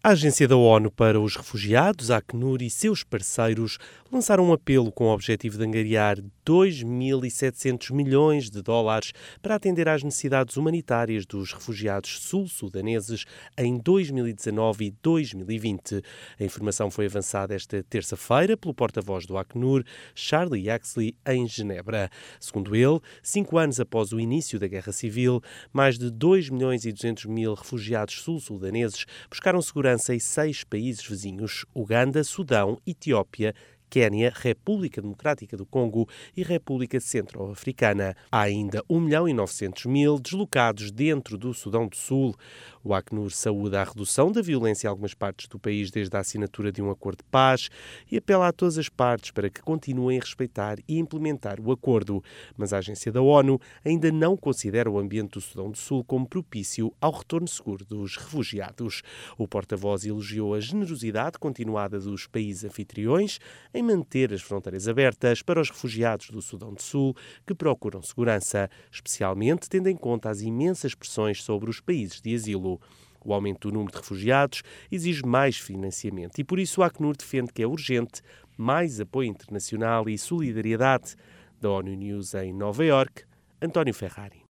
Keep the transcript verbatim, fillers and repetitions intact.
A Agência da ONU para os Refugiados, a Acnur, e seus parceiros lançaram um apelo com o objetivo de angariar dois mil e setecentos milhões de dólares para atender às necessidades humanitárias dos refugiados sul-sudaneses em dois mil e dezanove e dois mil e vinte. A informação foi avançada esta terça-feira pelo porta-voz do Acnur, Charlie Yaxley, em Genebra. Segundo ele, cinco anos após o início da Guerra Civil, mais de dois milhões e duzentos mil refugiados sul-sudaneses buscaram segurança em seis países vizinhos: Uganda, Sudão, Etiópia, Quénia, República Democrática do Congo e República Centro-Africana. Há ainda um milhão e novecentos mil deslocados dentro do Sudão do Sul. O Acnur saúda a redução da violência em algumas partes do país desde a assinatura de um acordo de paz e apela a todas as partes para que continuem a respeitar e implementar o acordo. Mas a agência da ONU ainda não considera o ambiente do Sudão do Sul como propício ao retorno seguro dos refugiados. O porta-voz elogiou a generosidade continuada dos países anfitriões em manter as fronteiras abertas para os refugiados do Sudão do Sul que procuram segurança, especialmente tendo em conta as imensas pressões sobre os países de asilo. O aumento do número de refugiados exige mais financiamento e por isso a Acnur defende que é urgente mais apoio internacional e solidariedade. Da ONU News em Nova Iorque, António Ferrari.